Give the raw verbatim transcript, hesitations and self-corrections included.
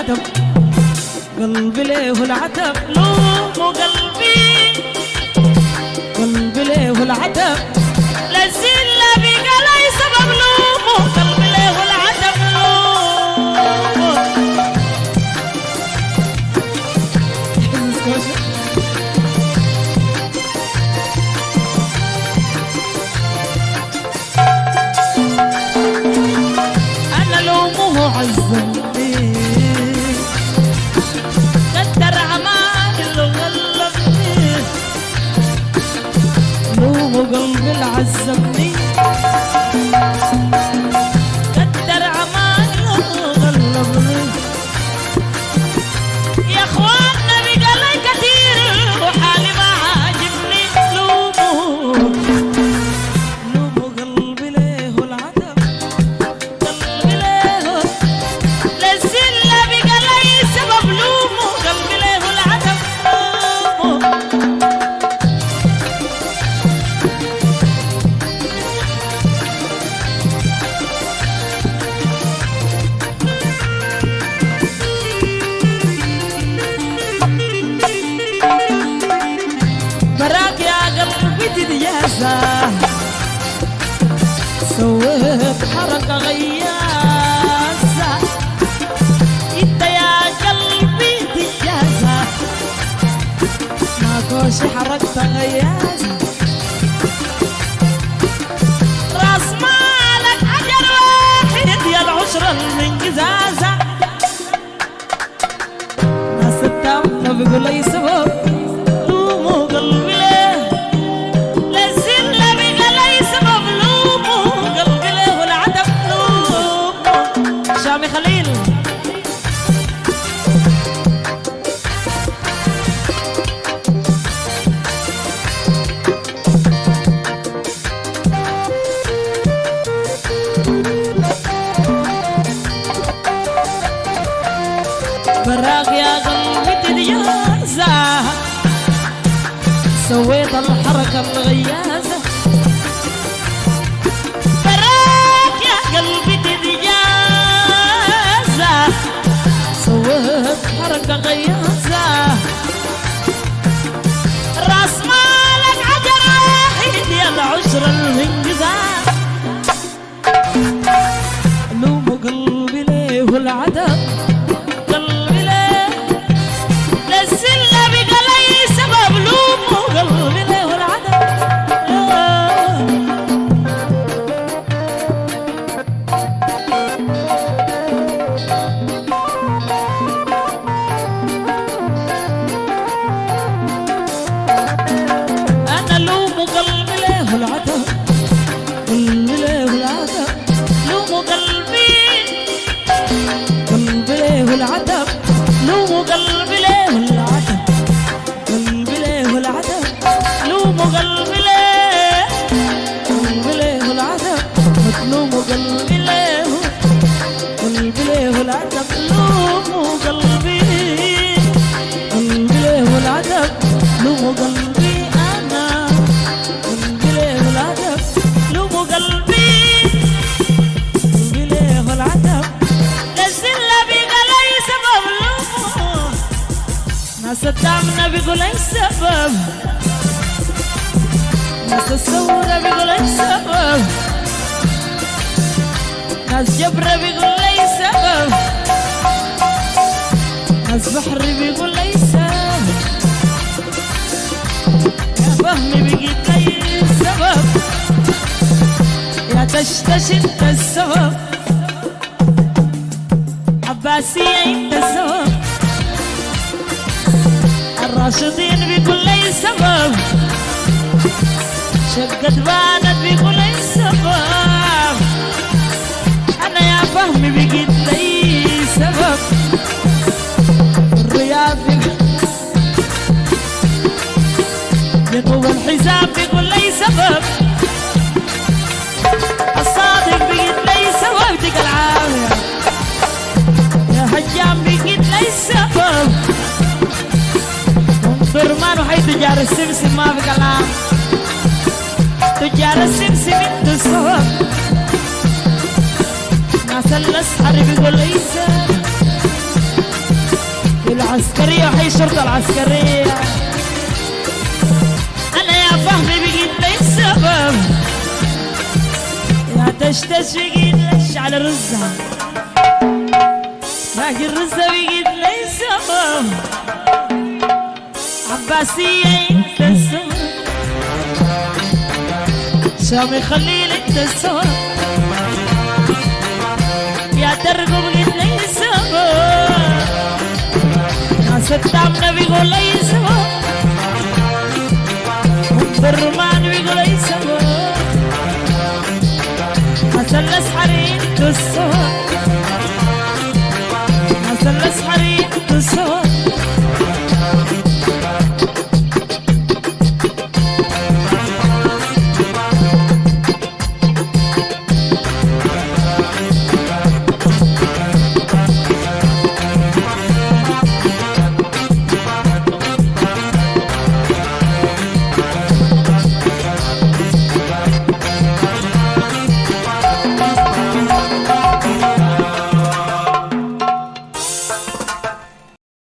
العتب قلبي ليه العتب لوموا قلبي قلبي ليه العتب للزل بقى لي سبب لوموا قلبي ليه العتب لوموا أنا لومه عزمني قدر عمال اللي غلبني لومه قلبي اللي عزمني قدر عمال اللي غلبني يا اخواننا بقى لي كتير وحالي ما عاجبني لومه لومه قلبي ليه العتب قلبي ليه للزلة بقى لي سبب لومه قلبي ليه العتب لومه براك يا قلبي تديازة سويت حركة غيازة انت يا قلبي تديازة ماكوش حركة غيازة راس مالك أجر واحد يا العشرة المنقزازة ناس التامنة بيقول أي سبب لوموا قلبي ليه للزلة بقى لي سبب لوموا قلبي ليه العتب لوموا شامي خليل براك يا قلبي تديازة سويت الحركة الغيازة براك يا قلبي تديازة سويت حركة غيازة راس مالك عجر واحد يا العشرة الانجزاز لوموا قلبي ليه العتب قلبي ليه للزلة بقى لي سبب لوموا قلبي ليه العتب أنا لوموا قلبي ليه العتب قلبي ليه العتب لوموا قلبي قلبي ليه العتب لوموا قلبي ليه العتب قلبي ليه العتب لوموا قلبي ليه قلبي ليه العتب لوموا قلبي ليه قلبي ليه العتب لوموا قلبي قلبي ليه العتب لوموا قلبي أنا قلبي ليه العتب لوموا قلبي قلبي ليه العتب للزلة بقى لي سبب لومه ناس التامنة بيقول أي سبب ناس الثورة بيقول أي سبب ناس جبرة بيقول أي سبب ناس بحري بيقول أي سبب يا فهمي بقيت أي سبب يا تشتش انت السبب عباسية انت السبب الراشدين بيقول لي سبب شقة بانت بيقول لي سبب أنا يا فهمي بقيت لي سبب الرياض بيقول الحزام بيقول لي سبب الصادق بقيت لي سبب ديك العافية يا هجام بقيت لي سبب فرمان وحي تجار السمسم ما في كلام تجار السمسم انتو السبب ناس الاسحر بيقول لي سبب العسكرية وحي الشرطة العسكرية. أنا يا فهمي بقيت لي السبب، يا تشتش بقيت ليش على الرزة، باقي الرزة بقيت لي السبب. عباسية انت السبب، شامي خليل انت السبب، يا ترقب بقيت لي السبب، يا ستامنا بيقول لي السبب، الرمان بيقول لي السبب، حسن الاسحري انت السبب.